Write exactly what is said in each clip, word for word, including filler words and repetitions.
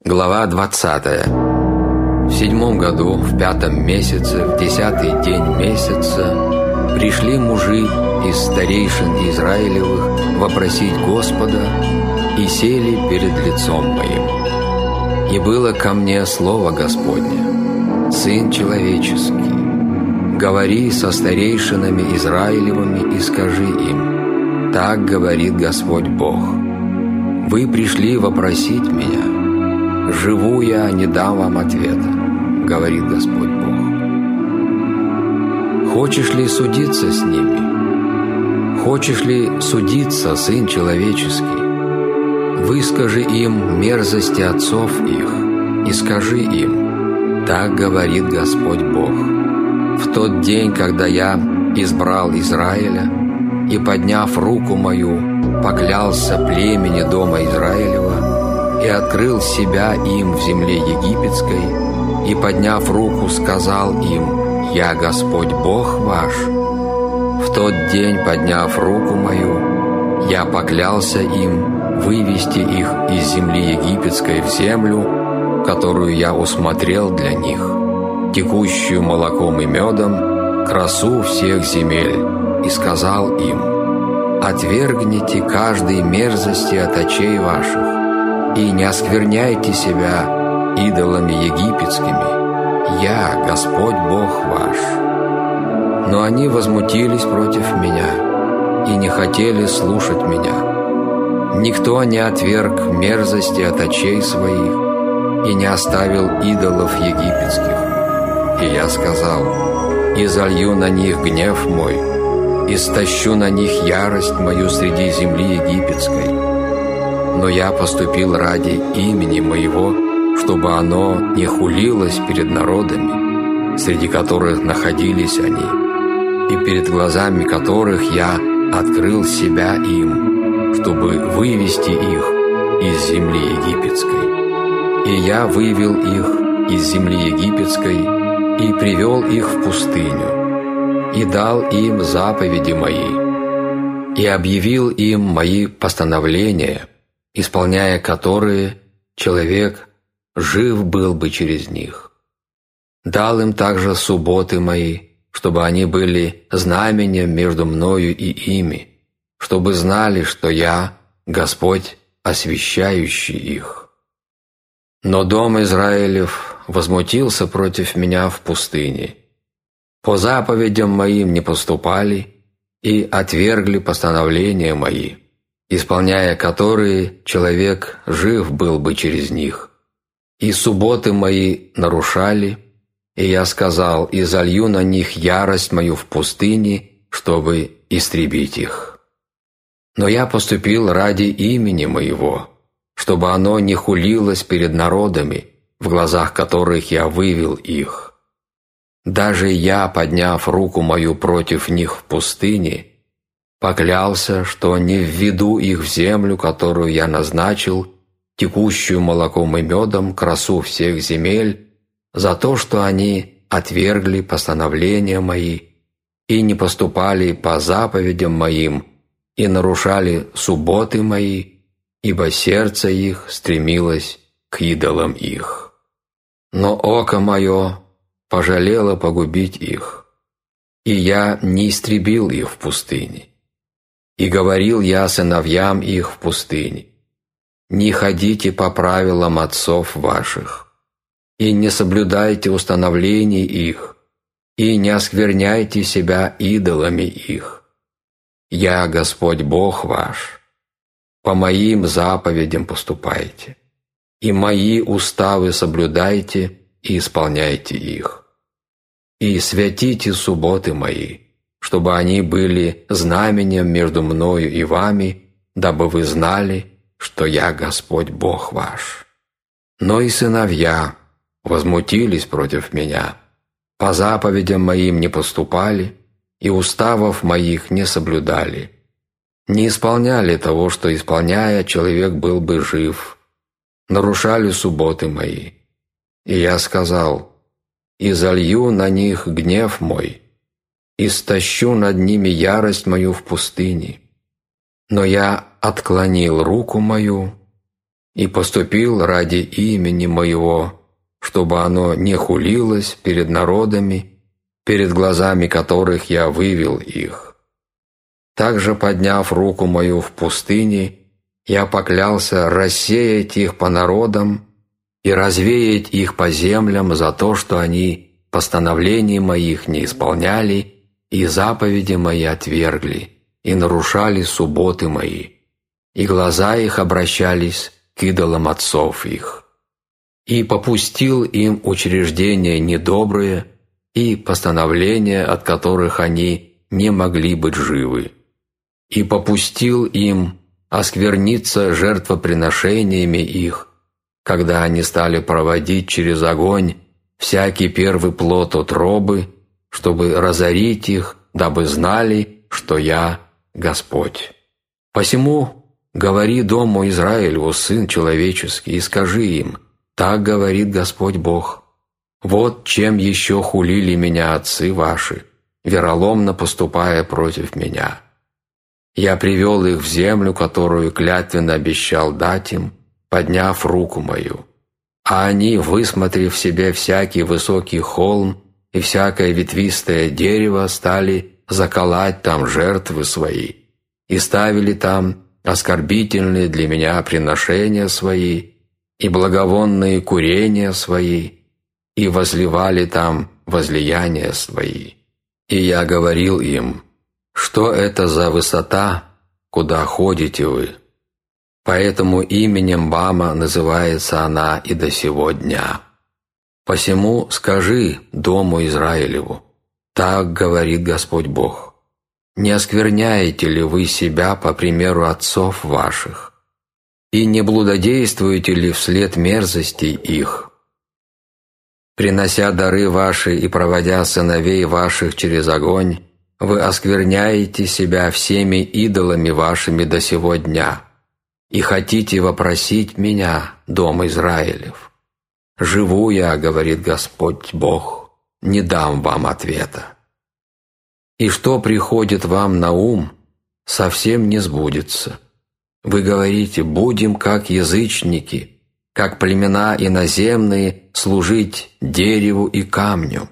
Глава двадцатая. В седьмом году, в пятом месяце, в десятый день месяца пришли мужи из старейшин Израилевых вопросить Господа и сели перед лицом моим. И было ко мне слово Господне: «Сын человеческий, говори со старейшинами Израилевыми и скажи им: так говорит Господь Бог. Вы пришли вопросить меня. Живу я, не дам вам ответа, говорит Господь Бог. Хочешь ли судиться с ними? Хочешь ли судиться, сын человеческий? Выскажи им мерзости отцов их и скажи им: так говорит Господь Бог. В тот день, когда я избрал Израиля и, подняв руку мою, поклялся племени дома Израилева и открыл себя им в земле египетской, и, подняв руку, сказал им: «Я Господь Бог ваш». В тот день, подняв руку мою, я поклялся им вывести их из земли египетской в землю, которую я усмотрел для них, текущую молоком и медом, красу всех земель, и сказал им: «Отвергните каждой мерзости от очей ваших, и не оскверняйте себя идолами египетскими. Я Господь Бог ваш». Но они возмутились против меня и не хотели слушать меня. Никто не отверг мерзости от очей своих и не оставил идолов египетских. И я сказал: «И залью на них гнев мой, и стащу на них ярость мою среди земли египетской. Но я поступил ради имени моего, чтобы оно не хулилось перед народами, среди которых находились они, и перед глазами которых я открыл себя им, чтобы вывести их из земли египетской. И я вывел их из земли египетской и привел их в пустыню, и дал им заповеди мои, и объявил им мои постановления, исполняя которые человек жив был бы через них. Дал им также субботы мои, чтобы они были знаменем между мною и ими, чтобы знали, что я Господь, освящающий их. Но дом Израилев возмутился против меня в пустыне. По заповедям моим не поступали и отвергли постановления мои, исполняя которые человек жив был бы через них. И субботы мои нарушали, и я сказал: и залью на них ярость мою в пустыне, чтобы истребить их. Но я поступил ради имени моего, чтобы оно не хулилось перед народами, в глазах которых я вывел их. Даже я, подняв руку мою против них в пустыне, поклялся, что не введу их в землю, которую я назначил, текущую молоком и медом, красу всех земель, за то, что они отвергли постановления мои и не поступали по заповедям моим и нарушали субботы мои, ибо сердце их стремилось к идолам их. Но око мое пожалело погубить их, и я не истребил их в пустыне. И говорил я сыновьям их в пустыне: не ходите по правилам отцов ваших, и не соблюдайте установлений их, и не оскверняйте себя идолами их. Я Господь Бог ваш. По моим заповедям поступайте, и мои уставы соблюдайте и исполняйте их. И святите субботы мои, чтобы они были знаменем между мною и вами, дабы вы знали, что я Господь Бог ваш». Но и сыновья возмутились против меня, по заповедям моим не поступали и уставов моих не соблюдали, не исполняли того, что, исполняя, человек был бы жив, нарушали субботы мои. И я сказал: «И залью на них гнев мой, и стащу над ними ярость мою в пустыне». Но я отклонил руку мою и поступил ради имени Моего, чтобы оно не хулилось перед народами, перед глазами которых Я вывел их. Также, подняв руку Мою в пустыне, Я поклялся рассеять их по народам и развеять их по землям за то, что они постановлений Моих не исполняли и заповеди Мои отвергли, и нарушали субботы Мои, и глаза их обращались к идолам отцов их. И попустил им учреждения недобрые и постановления, от которых они не могли быть живы. И попустил им оскверниться жертвоприношениями их, когда они стали проводить через огонь всякий первый плод утробы, чтобы разорить их, дабы знали, что Я Господь. Посему говори дому Израилеву, сын человеческий, и скажи им: так говорит Господь Бог. Вот чем еще хулили Меня отцы ваши, вероломно поступая против Меня. Я привел их в землю, которую клятвенно обещал дать им, подняв руку Мою. А они, высмотрев себе всякий высокий холм и всякое ветвистое дерево, стали заколоть там жертвы свои, и ставили там оскорбительные для Меня приношения свои, и благовонные курения свои, и возливали там возлияния свои. И Я говорил им: что это за высота, куда ходите вы? Поэтому именем Бама называется она и до сего дня. Посему скажи дому Израилеву: так говорит Господь Бог. Не оскверняете ли вы себя по примеру отцов ваших? И не блудодействуете ли вслед мерзостей их? Принося дары ваши и проводя сыновей ваших через огонь, вы оскверняете себя всеми идолами вашими до сего дня, и хотите вопросить Меня, дом Израилев. Живу Я, говорит Господь Бог, не дам вам ответа. И что приходит вам на ум, совсем не сбудется. Вы говорите: будем как язычники, как племена иноземные, служить дереву и камню.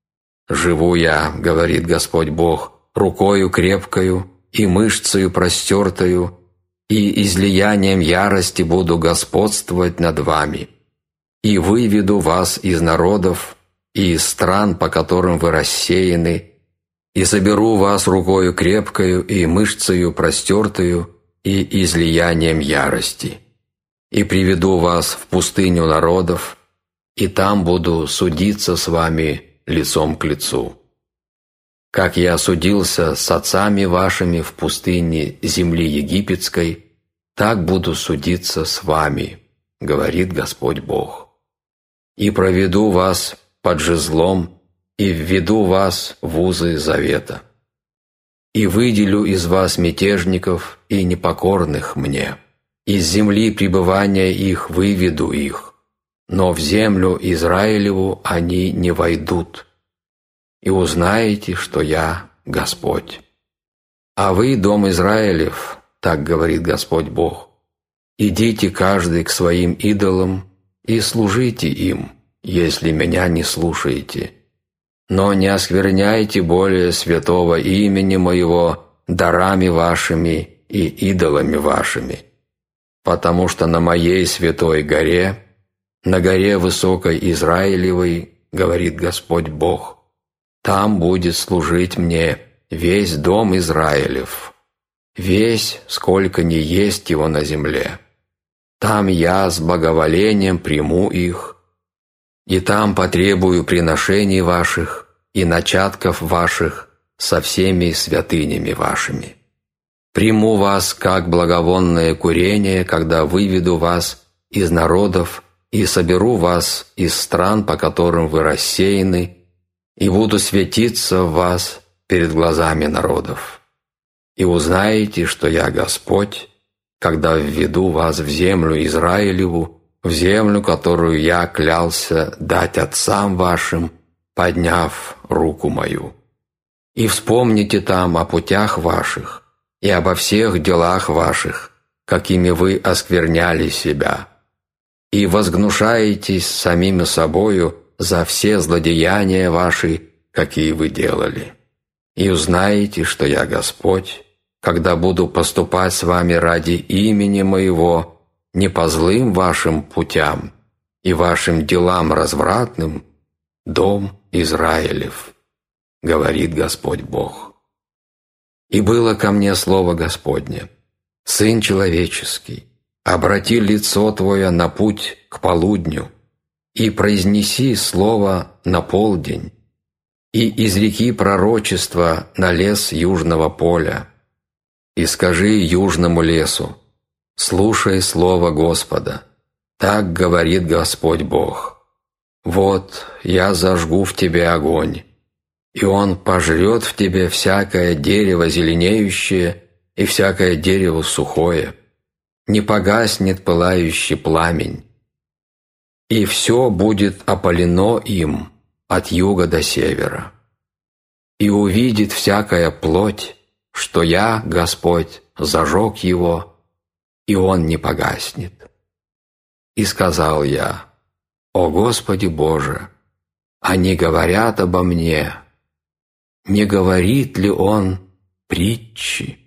Живу Я, говорит Господь Бог, рукою крепкою и мышцею простертою, и излиянием ярости буду господствовать над вами, и выведу вас из народов и из стран, по которым вы рассеяны, и соберу вас рукою крепкою и мышцею простертою и излиянием ярости, и приведу вас в пустыню народов, и там буду судиться с вами лицом к лицу. Как Я судился с отцами вашими в пустыне земли египетской, так буду судиться с вами, говорит Господь Бог. И проведу вас под жезлом, и введу вас в узы завета. И выделю из вас мятежников и непокорных Мне. Из земли пребывания их выведу их, но в землю Израилеву они не войдут. И узнаете, что Я Господь. А вы, дом Израилев, так говорит Господь Бог, идите каждый к своим идолам и служите им, если Меня не слушаете. Но не оскверняйте более святого имени Моего дарами вашими и идолами вашими, потому что на Моей святой горе, на горе высокой Израилевой, говорит Господь Бог, там будет служить Мне весь дом Израилев, весь, сколько ни есть его на земле. Там Я с благоволением приму их, и там потребую приношений ваших и начатков ваших со всеми святынями вашими. Приму вас как благовонное курение, когда выведу вас из народов и соберу вас из стран, по которым вы рассеяны, и буду светиться в вас перед глазами народов. И узнаете, что Я Господь, когда введу вас в землю Израилеву, в землю, которую Я клялся дать отцам вашим, подняв руку Мою. И вспомните там о путях ваших и обо всех делах ваших, какими вы оскверняли себя, и возгнушаетесь самими собою за все злодеяния ваши, какие вы делали. И узнаете, что я Господь, когда буду поступать с вами ради имени Моего, не по злым вашим путям и вашим делам развратным, дом Израилев, говорит Господь Бог. И было ко мне слово Господне: Сын человеческий, обрати лицо твое на путь к полудню и произнеси слово на полдень, и изреки пророчество на лес южного поля, и скажи южному лесу: слушай слово Господа. Так говорит Господь Бог. Вот я зажгу в тебе огонь, и он пожрет в тебе всякое дерево зеленеющее и всякое дерево сухое, не погаснет пылающий пламень, и все будет опалено им от юга до севера. И увидит всякая плоть, что я, Господь, зажег его, и он не погаснет. И сказал я: о Господи Боже, они говорят обо мне, не говорит ли он притчи?